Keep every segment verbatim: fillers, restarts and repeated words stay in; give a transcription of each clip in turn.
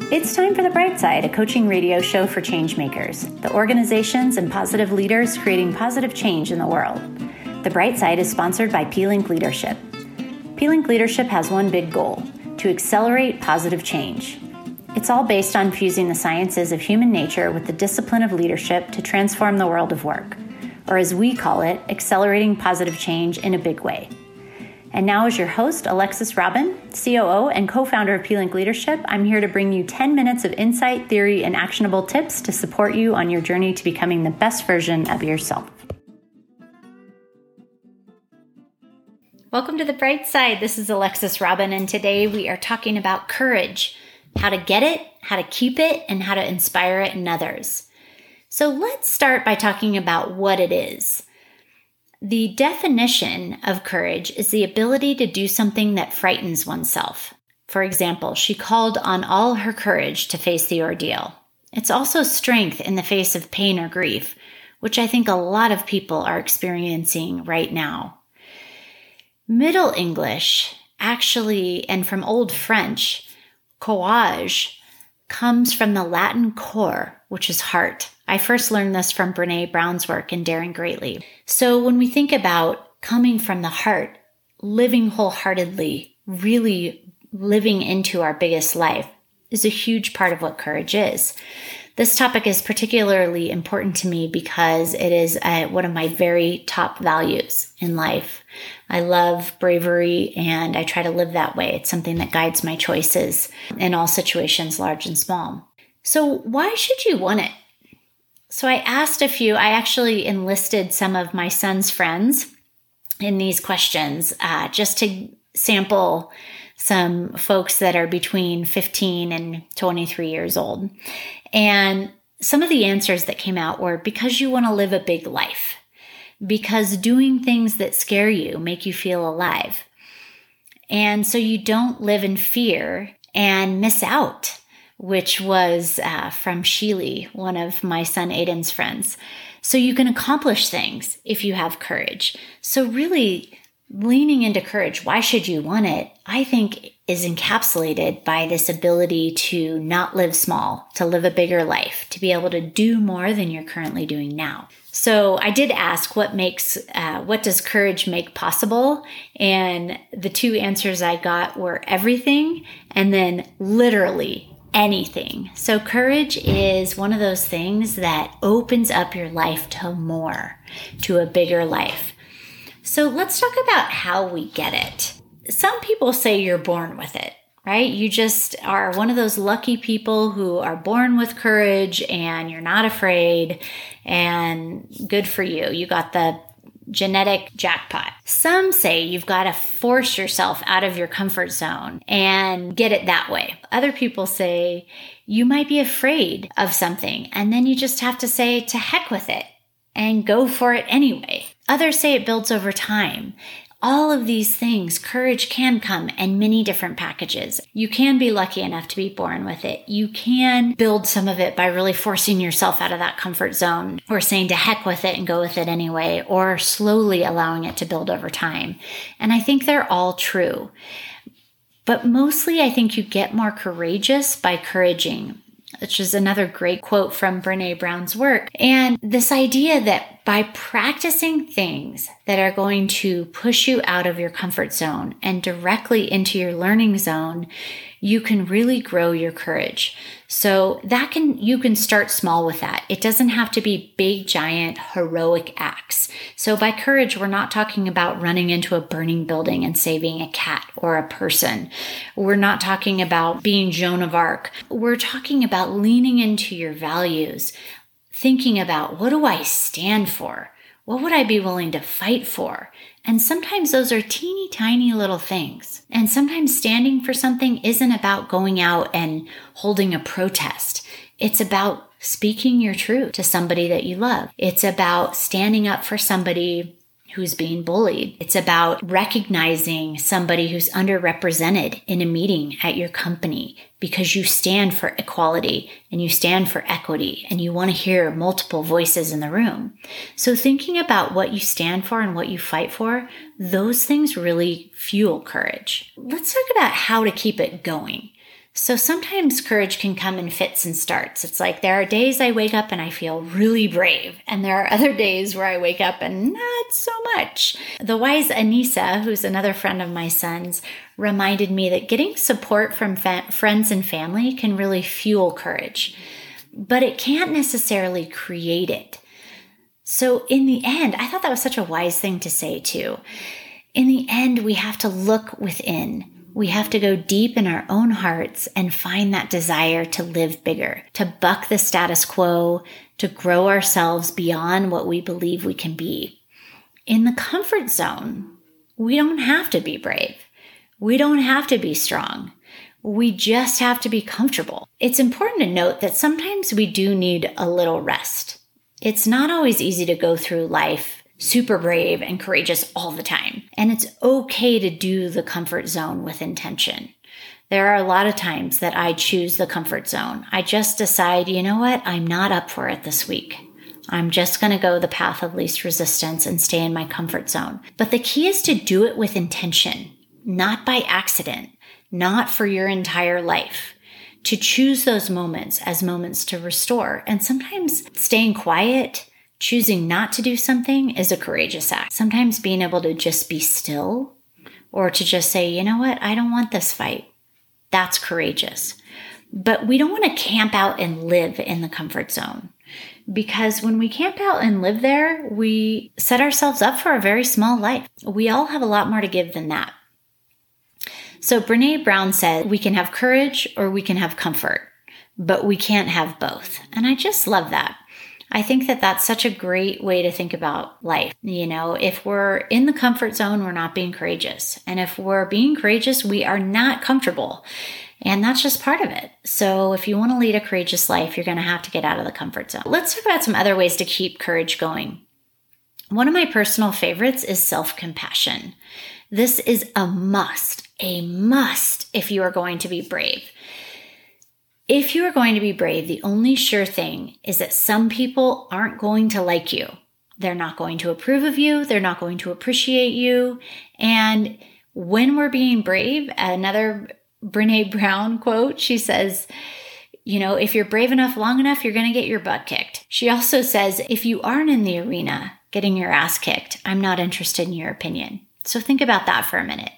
It's time for The Bright Side, a coaching radio show for changemakers, the organizations and positive leaders creating positive change in the world. The Bright Side is sponsored by P-Link Leadership. P-Link Leadership has one big goal: to accelerate positive change. It's all based on fusing the sciences of human nature with the discipline of leadership to transform the world of work, or as we call it, accelerating positive change in a big way. And now as your host, Alexis Robin, C O O and co-founder of P-Link Leadership, I'm here to bring you ten minutes of insight, theory, and actionable tips to support you on your journey to becoming the best version of yourself. Welcome to The Bright Side. This is Alexis Robin, and today we are talking about courage, how to get it, how to keep it, and how to inspire it in others. So let's start by talking about what it is. The definition of courage is the ability to do something that frightens oneself. For example, she called on all her courage to face the ordeal. It's also strength in the face of pain or grief, which I think a lot of people are experiencing right now. Middle English, actually, and from Old French, courage, comes from the Latin cor, which is heart. I first learned this from Brené Brown's work in Daring Greatly. So when we think about coming from the heart, living wholeheartedly, really living into our biggest life is a huge part of what courage is. This topic is particularly important to me because it is uh, one of my very top values in life. I love bravery and I try to live that way. It's something that guides my choices in all situations, large and small. So why should you want it? So I asked a few, I actually enlisted some of my son's friends in these questions uh, just to sample some folks that are between fifteen and twenty-three years old. And some of the answers that came out were because you want to live a big life, because doing things that scare you make you feel alive. And so you don't live in fear and miss out, which was uh, from Sheely, one of my son Aiden's friends. So you can accomplish things if you have courage. So really leaning into courage, why should you want it, I think is encapsulated by this ability to not live small, to live a bigger life, to be able to do more than you're currently doing now. So I did ask what makes, uh, what does courage make possible? And the two answers I got were everything and then literally anything. So courage is one of those things that opens up your life to more, to a bigger life. So let's talk about how we get it. Some people say you're born with it, right? You just are one of those lucky people who are born with courage and you're not afraid, and good for you. You got the genetic jackpot. Some say you've got to force yourself out of your comfort zone and get it that way. Other people say you might be afraid of something and then you just have to say to heck with it and go for it anyway. Others say it builds over time. All of these things, courage can come in many different packages. You can be lucky enough to be born with it. You can build some of it by really forcing yourself out of that comfort zone, or saying to heck with it and go with it anyway, or slowly allowing it to build over time. And I think they're all true. But mostly I think you get more courageous by couraging, which is another great quote from Brené Brown's work. And this idea that by practicing things that are going to push you out of your comfort zone and directly into your learning zone, you can really grow your courage. So that can, you can start small with that. It doesn't have to be big, giant, heroic acts. So by courage, we're not talking about running into a burning building and saving a cat or a person. We're not talking about being Joan of Arc. We're talking about leaning into your values, thinking about, what do I stand for? What would I be willing to fight for? And sometimes those are teeny tiny little things. And sometimes standing for something isn't about going out and holding a protest. It's about speaking your truth to somebody that you love. It's about standing up for somebody who's being bullied. It's about recognizing somebody who's underrepresented in a meeting at your company because you stand for equality and you stand for equity and you want to hear multiple voices in the room. So thinking about what you stand for and what you fight for, those things really fuel courage. Let's talk about how to keep it going. So sometimes courage can come in fits and starts. It's like there are days I wake up and I feel really brave, and there are other days where I wake up and not so much. The wise Anissa, who's another friend of my son's, reminded me that getting support from fa- friends and family can really fuel courage, but it can't necessarily create it. So in the end, I thought that was such a wise thing to say too. In the end, we have to look within. We have to go deep in our own hearts and find that desire to live bigger, to buck the status quo, to grow ourselves beyond what we believe we can be. In the comfort zone, we don't have to be brave. We don't have to be strong. We just have to be comfortable. It's important to note that sometimes we do need a little rest. It's not always easy to go through life super brave and courageous all the time. And it's okay to do the comfort zone with intention. There are a lot of times that I choose the comfort zone. I just decide, you know what? I'm not up for it this week. I'm just going to go the path of least resistance and stay in my comfort zone. But the key is to do it with intention, not by accident, not for your entire life. To choose those moments as moments to restore. And sometimes staying quiet, choosing not to do something is a courageous act. Sometimes being able to just be still or to just say, you know what, I don't want this fight. That's courageous. But we don't want to camp out and live in the comfort zone, because when we camp out and live there, we set ourselves up for a very small life. We all have a lot more to give than that. So Brené Brown said, we can have courage or we can have comfort, but we can't have both. And I just love that. I think that that's such a great way to think about life. You know, if we're in the comfort zone, we're not being courageous. And if we're being courageous, we are not comfortable. And that's just part of it. So if you want to lead a courageous life, you're going to have to get out of the comfort zone. Let's talk about some other ways to keep courage going. One of my personal favorites is self-compassion. This is a must, a must if you are going to be brave. If you are going to be brave, the only sure thing is that some people aren't going to like you. They're not going to approve of you. They're not going to appreciate you. And when we're being brave, another Brené Brown quote, she says, you know, if you're brave enough long enough, you're going to get your butt kicked. She also says, if you aren't in the arena getting your ass kicked, I'm not interested in your opinion. So think about that for a minute.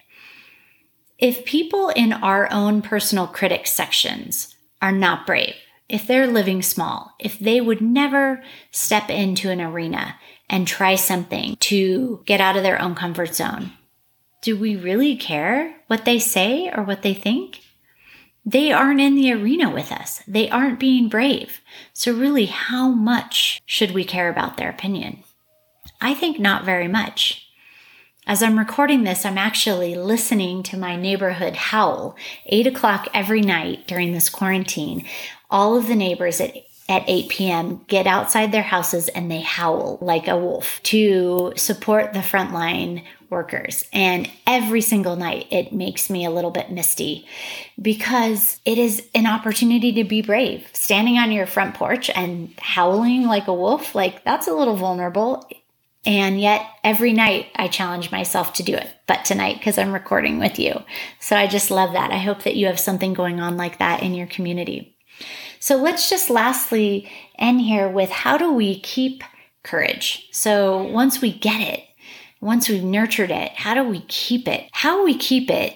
If people in our own personal critic sections are not brave, if they're living small, if they would never step into an arena and try something to get out of their own comfort zone, do we really care what they say or what they think? They aren't in the arena with us. They aren't being brave. So really, how much should we care about their opinion? I think not very much. As I'm recording this, I'm actually listening to my neighborhood howl. Eight o'clock every night during this quarantine, all of the neighbors at, at eight p.m. get outside their houses and they howl like a wolf to support the frontline workers. And every single night, it makes me a little bit misty because it is an opportunity to be brave. Standing on your front porch and howling like a wolf, like that's a little vulnerable. And yet every night I challenge myself to do it, but tonight because I'm recording with you. So I just love that. I hope that you have something going on like that in your community. So let's just lastly end here with how do we keep courage? So once we get it, once we've nurtured it, how do we keep it? How we keep it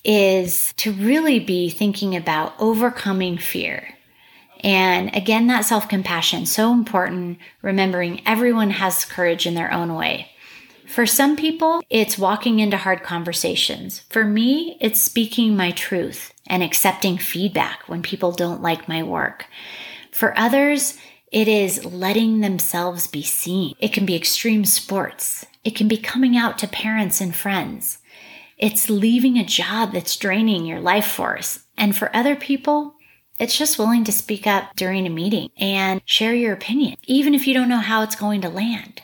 is to really be thinking about overcoming fear. And again, that self-compassion, so important, remembering everyone has courage in their own way. For some people, it's walking into hard conversations. For me, it's speaking my truth and accepting feedback when people don't like my work. For others, it is letting themselves be seen. It can be extreme sports. It can be coming out to parents and friends. It's leaving a job that's draining your life force. And for other people, it's just willing to speak up during a meeting and share your opinion, even if you don't know how it's going to land.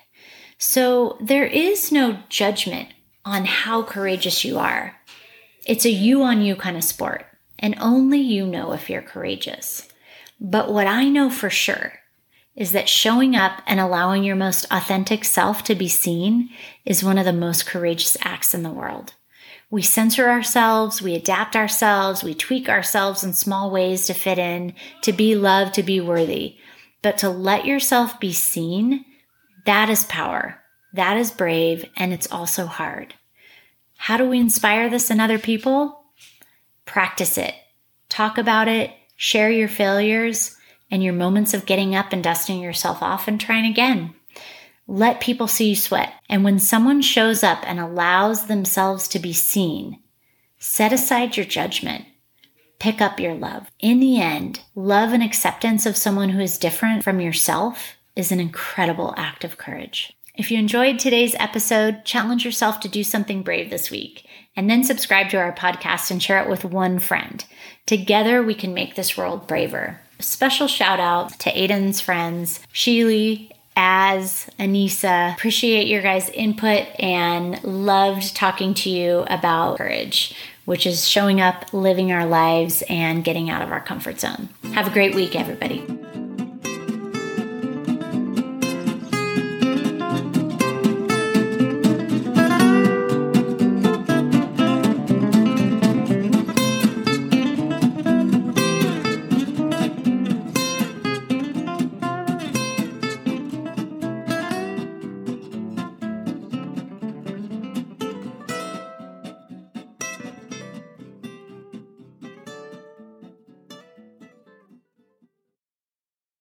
So there is no judgment on how courageous you are. It's a you on you kind of sport, and only you know if you're courageous. But what I know for sure is that showing up and allowing your most authentic self to be seen is one of the most courageous acts in the world. We censor ourselves, we adapt ourselves, we tweak ourselves in small ways to fit in, to be loved, to be worthy. But to let yourself be seen, that is power. That is brave, and it's also hard. How do we inspire this in other people? Practice it. Talk about it. Share your failures and your moments of getting up and dusting yourself off and trying again. Let people see you sweat. And when someone shows up and allows themselves to be seen, set aside your judgment. Pick up your love. In the end, love and acceptance of someone who is different from yourself is an incredible act of courage. If you enjoyed today's episode, challenge yourself to do something brave this week, and then subscribe to our podcast and share it with one friend. Together, we can make this world braver. A special shout out to Aiden's friends, Sheely, Az, Anissa. Appreciate your guys' input and loved talking to you about courage, which is showing up, living our lives, and getting out of our comfort zone. Have a great week, everybody.